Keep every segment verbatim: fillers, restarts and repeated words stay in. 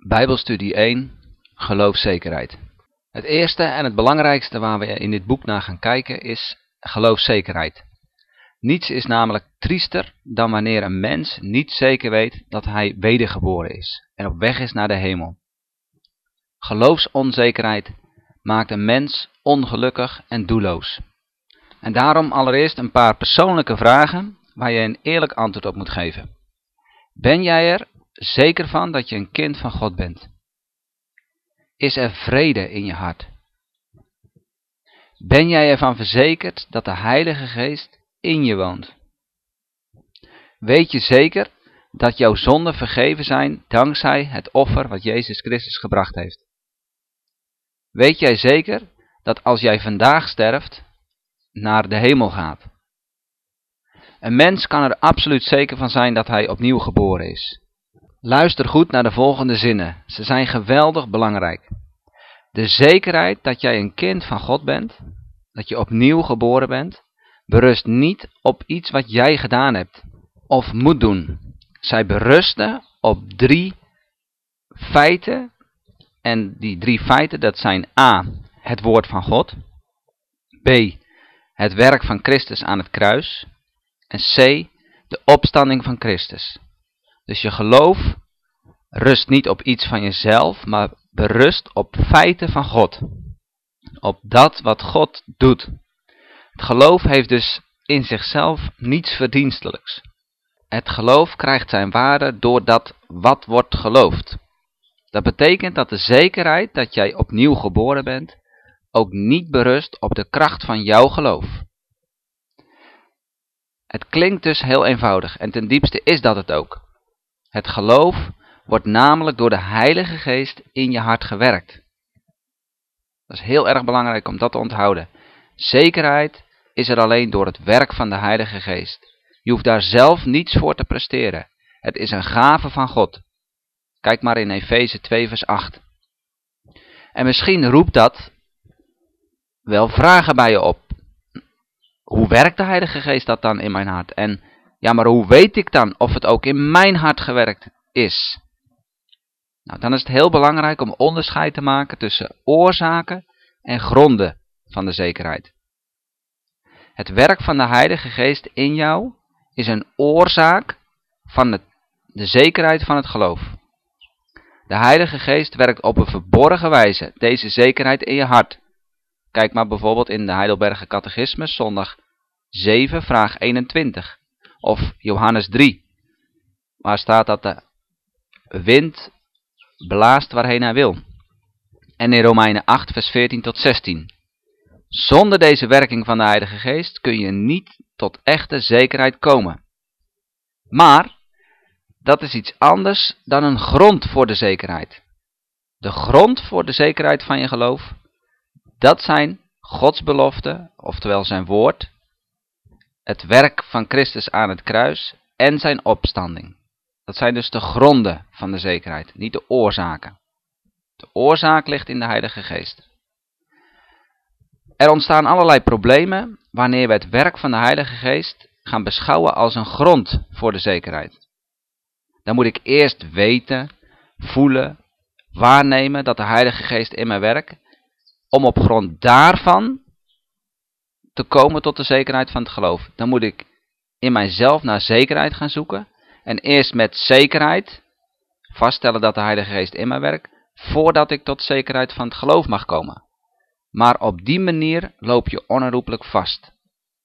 Bijbelstudie één, geloofszekerheid. Het eerste en het belangrijkste waar we in dit boek naar gaan kijken is geloofszekerheid. Niets is namelijk triester dan wanneer een mens niet zeker weet dat hij wedergeboren is en op weg is naar de hemel. Geloofsonzekerheid maakt een mens ongelukkig en doelloos. En daarom allereerst een paar persoonlijke vragen waar je een eerlijk antwoord op moet geven. Ben jij er zeker van dat je een kind van God bent? Is er vrede in je hart? Ben jij ervan verzekerd dat de Heilige Geest in je woont? Weet je zeker dat jouw zonden vergeven zijn dankzij het offer wat Jezus Christus gebracht heeft? Weet jij zeker dat als jij vandaag sterft, naar de hemel gaat? Een mens kan er absoluut zeker van zijn dat hij opnieuw geboren is. Luister goed naar de volgende zinnen. Ze zijn geweldig belangrijk. De zekerheid dat jij een kind van God bent, dat je opnieuw geboren bent, berust niet op iets wat jij gedaan hebt of moet doen. Zij berusten op drie feiten. En die drie feiten, dat zijn A, het woord van God. B, het werk van Christus aan het kruis. En C, de opstanding van Christus. Dus je geloof rust niet op iets van jezelf, maar berust op feiten van God. Op dat wat God doet. Het geloof heeft dus in zichzelf niets verdienstelijks. Het geloof krijgt zijn waarde door dat wat wordt geloofd. Dat betekent dat de zekerheid dat jij opnieuw geboren bent ook niet berust op de kracht van jouw geloof. Het klinkt dus heel eenvoudig en ten diepste is dat het ook. Het geloof wordt namelijk door de Heilige Geest in je hart gewerkt. Dat is heel erg belangrijk om dat te onthouden. Zekerheid is er alleen door het werk van de Heilige Geest. Je hoeft daar zelf niets voor te presteren. Het is een gave van God. Kijk maar in Efeze twee vers acht. En misschien roept dat wel vragen bij je op. Hoe werkt de Heilige Geest dat dan in mijn hart? En ja, maar hoe weet ik dan of het ook in mijn hart gewerkt is? Nou, dan is het heel belangrijk om onderscheid te maken tussen oorzaken en gronden van de zekerheid. Het werk van de Heilige Geest in jou is een oorzaak van het, de zekerheid van het geloof. De Heilige Geest werkt op een verborgen wijze deze zekerheid in je hart. Kijk maar bijvoorbeeld in de Heidelberger Catechismus, zondag zeven, vraag eenentwintig. Of Johannes drie, waar staat dat de wind blaast waarheen hij wil. En in Romeinen acht, vers veertien tot zestien. Zonder deze werking van de Heilige Geest kun je niet tot echte zekerheid komen. Maar dat is iets anders dan een grond voor de zekerheid. De grond voor de zekerheid van je geloof, dat zijn Gods beloften, oftewel zijn woord, het werk van Christus aan het kruis en zijn opstanding. Dat zijn dus de gronden van de zekerheid, niet de oorzaken. De oorzaak ligt in de Heilige Geest. Er ontstaan allerlei problemen wanneer we het werk van de Heilige Geest gaan beschouwen als een grond voor de zekerheid. Dan moet ik eerst weten, voelen, waarnemen dat de Heilige Geest in mij werkt, om op grond daarvan te komen tot de zekerheid van het geloof. Dan moet ik in mijzelf naar zekerheid gaan zoeken en eerst met zekerheid vaststellen dat de Heilige Geest in mij werkt, voordat ik tot zekerheid van het geloof mag komen. Maar op die manier loop je onherroepelijk vast.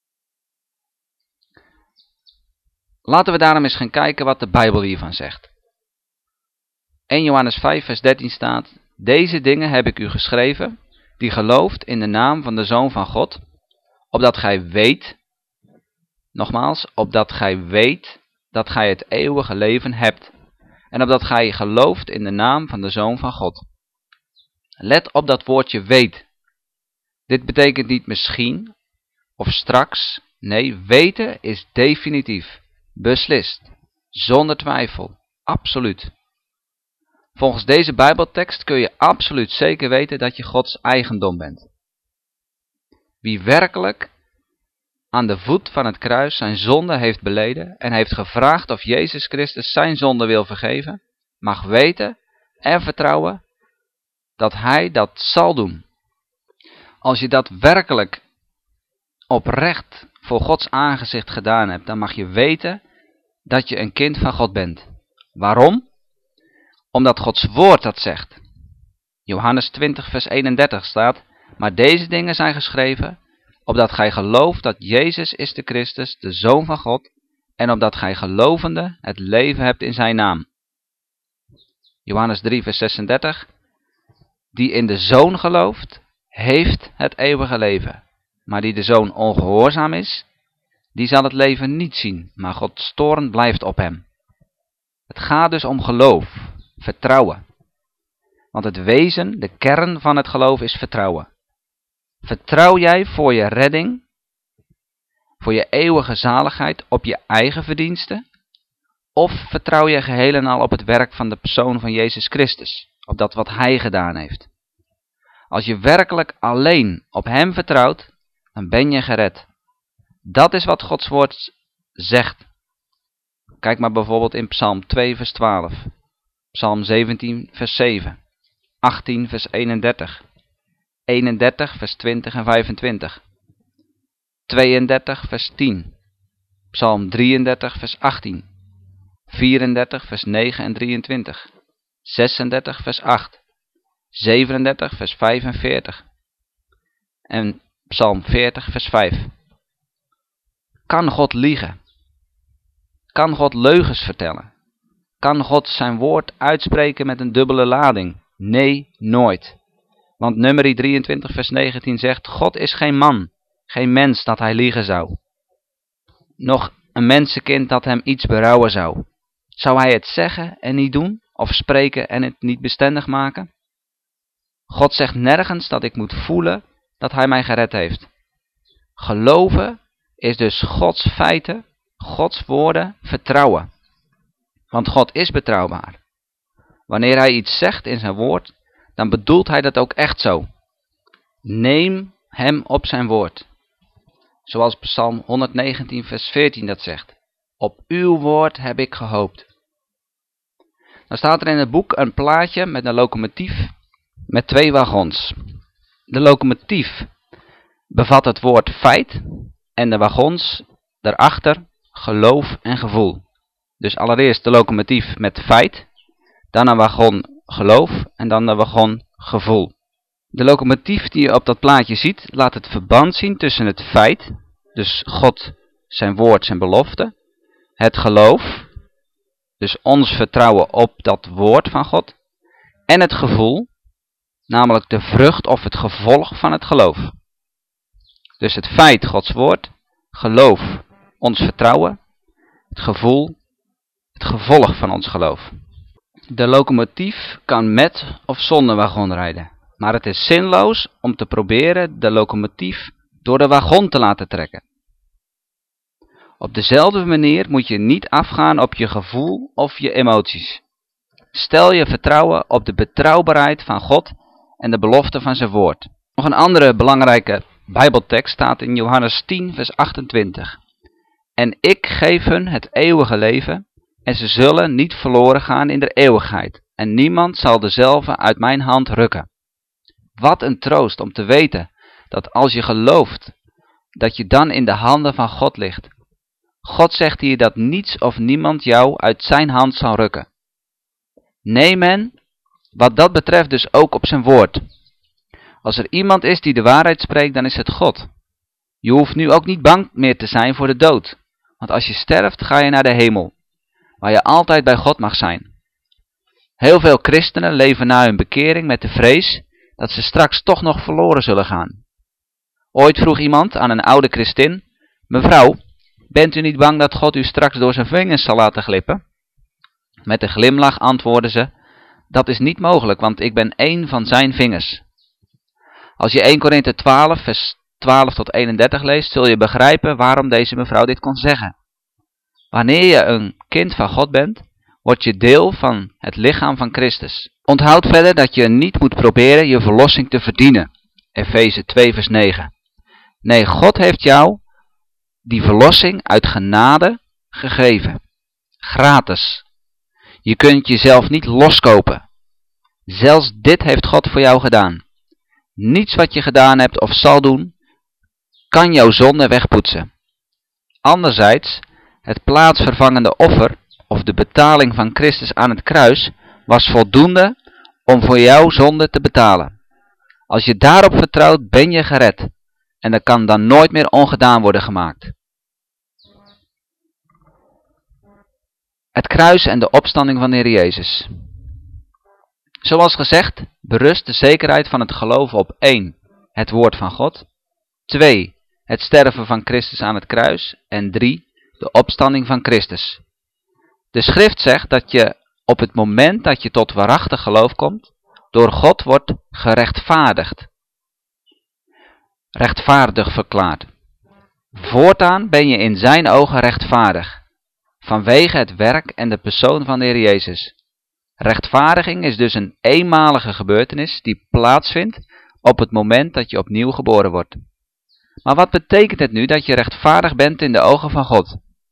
Laten we daarom eens gaan kijken wat de Bijbel hiervan zegt. eerste Johannes vijf vers dertien staat: Deze dingen heb ik u geschreven, die gelooft in de naam van de Zoon van God, opdat gij weet, nogmaals, opdat gij weet dat gij het eeuwige leven hebt, en opdat gij gelooft in de naam van de Zoon van God. Let op dat woordje weet. Dit betekent niet misschien of straks. Nee, weten is definitief, beslist, zonder twijfel, absoluut. Volgens deze Bijbeltekst kun je absoluut zeker weten dat je Gods eigendom bent. Wie werkelijk aan de voet van het kruis zijn zonde heeft beleden en heeft gevraagd of Jezus Christus zijn zonde wil vergeven, mag weten en vertrouwen dat hij dat zal doen. Als je dat werkelijk oprecht voor Gods aangezicht gedaan hebt, dan mag je weten dat je een kind van God bent. Waarom? Omdat Gods woord dat zegt. Johannes twintig vers eenendertig staat: maar deze dingen zijn geschreven, opdat gij gelooft dat Jezus is de Christus, de Zoon van God, en opdat gij gelovende het leven hebt in zijn naam. Johannes drie vers zesendertig: die in de Zoon gelooft, heeft het eeuwige leven. Maar die de Zoon ongehoorzaam is, die zal het leven niet zien, maar Gods toorn blijft op hem. Het gaat dus om geloof, vertrouwen. Want het wezen, de kern van het geloof is vertrouwen. Vertrouw jij voor je redding, voor je eeuwige zaligheid op je eigen verdiensten? Of vertrouw je geheel en al op het werk van de persoon van Jezus Christus, op dat wat hij gedaan heeft? Als je werkelijk alleen op hem vertrouwt, dan ben je gered. Dat is wat Gods woord zegt. Kijk maar bijvoorbeeld in Psalm twee vers twaalf, Psalm zeventien vers zeven, achttien vers eenendertig, eenendertig vers twintig en vijfentwintig, tweeëndertig vers tien, Psalm drieëndertig vers achttien, vierendertig vers negen en drieëntwintig, zesendertig vers acht, zevenendertig vers vijfenveertig en Psalm veertig vers vijf. Kan God liegen? Kan God leugens vertellen? Kan God zijn woord uitspreken met een dubbele lading? Nee, nooit. Want Numeri drieëntwintig vers negentien zegt: God is geen man, geen mens dat hij liegen zou. Nog een mensenkind dat hem iets berouwen zou. Zou hij het zeggen en niet doen? Of spreken en het niet bestendig maken? God zegt nergens dat ik moet voelen dat hij mij gered heeft. Geloven is dus Gods feiten, Gods woorden vertrouwen. Want God is betrouwbaar. Wanneer hij iets zegt in zijn woord, dan bedoelt hij dat ook echt zo. Neem hem op zijn woord. Zoals Psalm honderdnegentien vers veertien dat zegt. Op uw woord heb ik gehoopt. Dan staat er in het boek een plaatje met een locomotief met twee wagons. De locomotief bevat het woord feit en de wagons daarachter geloof en gevoel. Dus allereerst de locomotief met feit, dan een wagon geloof en dan de wagon gevoel. De locomotief die je op dat plaatje ziet, laat het verband zien tussen het feit, dus God, zijn woord, zijn belofte, het geloof, dus ons vertrouwen op dat woord van God, en het gevoel, namelijk de vrucht of het gevolg van het geloof. Dus het feit, Gods woord, geloof, ons vertrouwen, het gevoel, het gevolg van ons geloof. De locomotief kan met of zonder wagon rijden, maar het is zinloos om te proberen de locomotief door de wagon te laten trekken. Op dezelfde manier moet je niet afgaan op je gevoel of je emoties. Stel je vertrouwen op de betrouwbaarheid van God en de belofte van zijn woord. Nog een andere belangrijke Bijbeltekst staat in Johannes tien vers achtentwintig. En ik geef hun het eeuwige leven en ze zullen niet verloren gaan in de eeuwigheid. En niemand zal dezelve uit mijn hand rukken. Wat een troost om te weten dat als je gelooft, dat je dan in de handen van God ligt. God zegt hier dat niets of niemand jou uit zijn hand zal rukken. Neem men, wat dat betreft dus ook op zijn woord. Als er iemand is die de waarheid spreekt, dan is het God. Je hoeft nu ook niet bang meer te zijn voor de dood. Want als je sterft, ga je naar de hemel, waar je altijd bij God mag zijn. Heel veel christenen leven na hun bekering met de vrees dat ze straks toch nog verloren zullen gaan. Ooit vroeg iemand aan een oude christin: mevrouw, bent u niet bang dat God u straks door zijn vingers zal laten glippen? Met een glimlach antwoordde ze: dat is niet mogelijk, want ik ben één van zijn vingers. Als je eerste Korinthe twaalf vers twaalf tot eenendertig leest, zul je begrijpen waarom deze mevrouw dit kon zeggen. Wanneer je een kind van God bent, word je deel van het lichaam van Christus. Onthoud verder dat je niet moet proberen je verlossing te verdienen. Efeze twee vers negen. Nee, God heeft jou die verlossing uit genade gegeven. Gratis. Je kunt jezelf niet loskopen. Zelfs dit heeft God voor jou gedaan. Niets wat je gedaan hebt of zal doen, kan jouw zonde wegpoetsen. Anderzijds, het plaatsvervangende offer, of de betaling van Christus aan het kruis, was voldoende om voor jouw zonde te betalen. Als je daarop vertrouwt, ben je gered. En er kan dan nooit meer ongedaan worden gemaakt. Het kruis en de opstanding van de Heer Jezus. Zoals gezegd, berust de zekerheid van het geloven op één. Het woord van God. twee. Het sterven van Christus aan het kruis. En drie. De opstanding van Christus. De schrift zegt dat je op het moment dat je tot waarachtig geloof komt, door God wordt gerechtvaardigd. Rechtvaardig verklaard. Voortaan ben je in zijn ogen rechtvaardig, vanwege het werk en de persoon van de Heer Jezus. Rechtvaardiging is dus een eenmalige gebeurtenis die plaatsvindt op het moment dat je opnieuw geboren wordt. Maar wat betekent het nu dat je rechtvaardig bent in de ogen van God?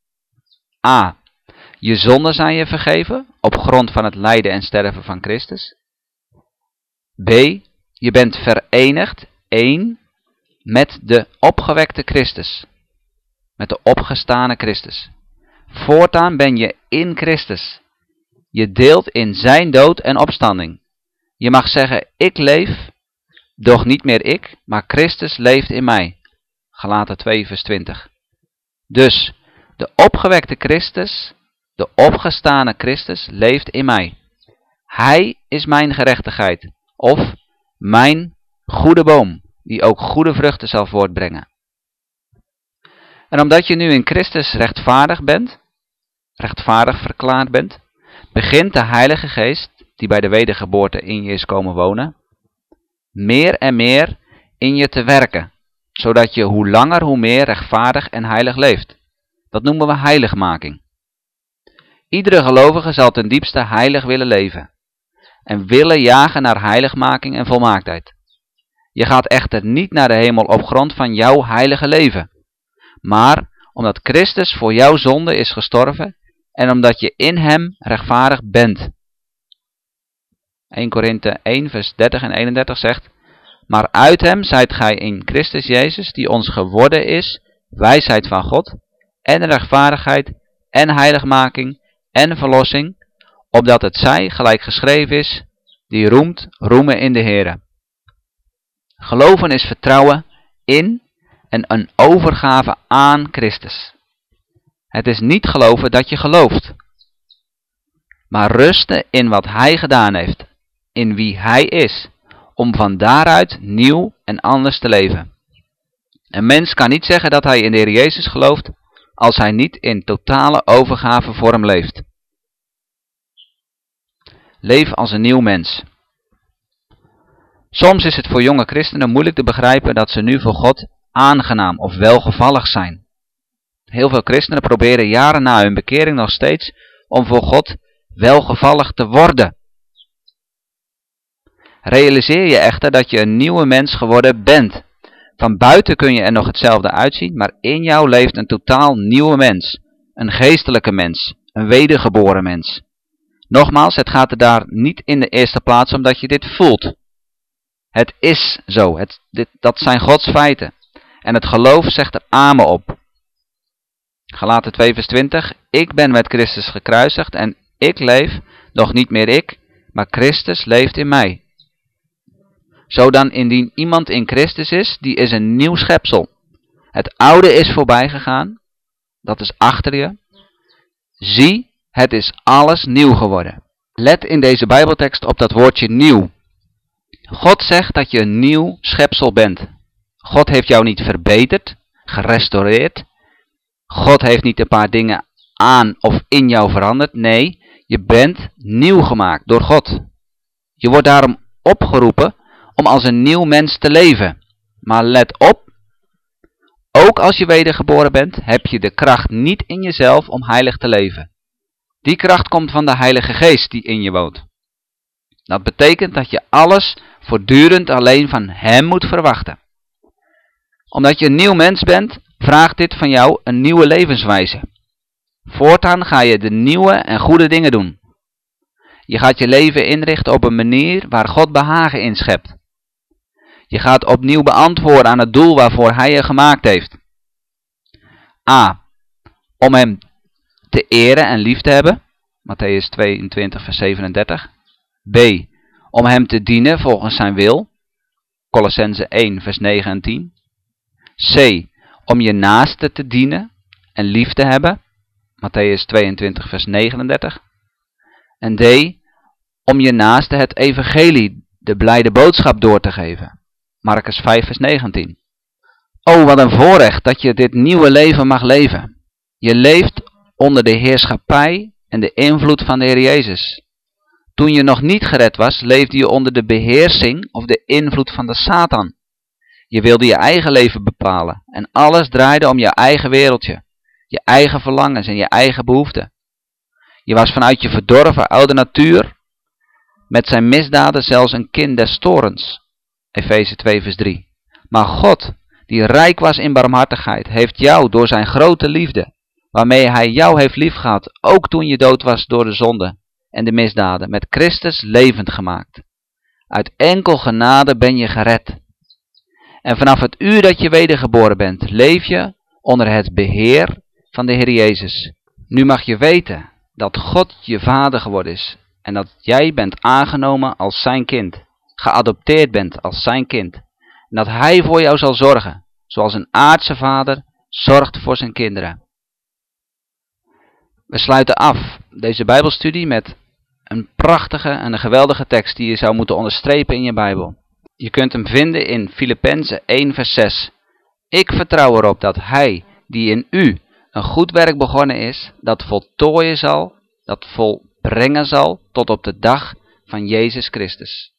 A. Je zonden zijn je vergeven op grond van het lijden en sterven van Christus. B. Je bent verenigd, één, met de opgewekte Christus. Met de opgestane Christus. Voortaan ben je in Christus. Je deelt in zijn dood en opstanding. Je mag zeggen, ik leef, doch niet meer ik, maar Christus leeft in mij. Galaten twee vers twintig. Dus, de opgewekte Christus, de opgestane Christus leeft in mij. Hij is mijn gerechtigheid, of mijn goede boom, die ook goede vruchten zal voortbrengen. En omdat je nu in Christus rechtvaardig bent, rechtvaardig verklaard bent, begint de Heilige Geest, die bij de wedergeboorte in je is komen wonen, meer en meer in je te werken, zodat je hoe langer hoe meer rechtvaardig en heilig leeft. Dat noemen we heiligmaking. Iedere gelovige zal ten diepste heilig willen leven en willen jagen naar heiligmaking en volmaaktheid. Je gaat echter niet naar de hemel op grond van jouw heilige leven, maar omdat Christus voor jouw zonde is gestorven en omdat je in hem rechtvaardig bent. Eerste Korinthe één vers dertig en eenendertig zegt, maar uit hem zijt gij in Christus Jezus, die ons geworden is, wijsheid van God, en rechtvaardigheid, en heiligmaking, en verlossing, opdat het zij, gelijk geschreven is, die roemt, roemen in de Heere. Geloven is vertrouwen in en een overgave aan Christus. Het is niet geloven dat je gelooft, maar rusten in wat hij gedaan heeft, in wie hij is, om van daaruit nieuw en anders te leven. Een mens kan niet zeggen dat hij in de Heer Jezus gelooft, als hij niet in totale overgave voor hem leeft. Leef als een nieuw mens. Soms is het voor jonge christenen moeilijk te begrijpen dat ze nu voor God aangenaam of welgevallig zijn. Heel veel christenen proberen jaren na hun bekering nog steeds om voor God welgevallig te worden. Realiseer je echter dat je een nieuwe mens geworden bent. Van buiten kun je er nog hetzelfde uitzien, maar in jou leeft een totaal nieuwe mens. Een geestelijke mens, een wedergeboren mens. Nogmaals, het gaat er daar niet in de eerste plaats om dat je dit voelt. Het is zo, het, dit, dat zijn Gods feiten. En het geloof zegt er amen op. Galaten twee vers twintig, ik ben met Christus gekruisigd en ik leef, doch niet meer ik, maar Christus leeft in mij. Zo dan indien iemand in Christus is, die is een nieuw schepsel. Het oude is voorbij gegaan, dat is achter je. Zie, het is alles nieuw geworden. Let in deze Bijbeltekst op dat woordje nieuw. God zegt dat je een nieuw schepsel bent. God heeft jou niet verbeterd, gerestaureerd. God heeft niet een paar dingen aan of in jou veranderd. Nee, je bent nieuw gemaakt door God. Je wordt daarom opgeroepen om als een nieuw mens te leven. Maar let op, ook als je wedergeboren bent, heb je de kracht niet in jezelf om heilig te leven. Die kracht komt van de Heilige Geest die in je woont. Dat betekent dat je alles voortdurend alleen van Hem moet verwachten. Omdat je een nieuw mens bent, vraagt dit van jou een nieuwe levenswijze. Voortaan ga je de nieuwe en goede dingen doen. Je gaat je leven inrichten op een manier waar God behagen in schept. Je gaat opnieuw beantwoorden aan het doel waarvoor hij je gemaakt heeft. A. Om hem te eren en lief te hebben. Matthäus tweeëntwintig vers zevenendertig. B. Om hem te dienen volgens zijn wil. Colossenzen één vers negen en tien. C. Om je naaste te dienen en lief te hebben. Matthäus tweeëntwintig vers negenendertig. En D. Om je naaste het evangelie, de blijde boodschap door te geven. Markus vijf vers negentien. O, wat een voorrecht dat je dit nieuwe leven mag leven. Je leeft onder de heerschappij en de invloed van de Heer Jezus. Toen je nog niet gered was, leefde je onder de beheersing of de invloed van de Satan. Je wilde je eigen leven bepalen en alles draaide om je eigen wereldje, je eigen verlangens en je eigen behoeften. Je was vanuit je verdorven oude natuur met zijn misdaden zelfs een kind des toorns. Efeze twee vers drie. Maar God, die rijk was in barmhartigheid, heeft jou door zijn grote liefde, waarmee hij jou heeft liefgehad, ook toen je dood was door de zonde en de misdaden, met Christus levend gemaakt. Uit enkel genade ben je gered. En vanaf het uur dat je wedergeboren bent, leef je onder het beheer van de Heer Jezus. Nu mag je weten dat God je vader geworden is en dat jij bent aangenomen als zijn kind, geadopteerd bent als zijn kind. En dat hij voor jou zal zorgen, zoals een aardse vader zorgt voor zijn kinderen. We sluiten af deze Bijbelstudie met een prachtige en een geweldige tekst die je zou moeten onderstrepen in je Bijbel. Je kunt hem vinden in Filippenzen één vers zes. Ik vertrouw erop dat hij die in u een goed werk begonnen is, dat voltooien zal, dat volbrengen zal tot op de dag van Jezus Christus.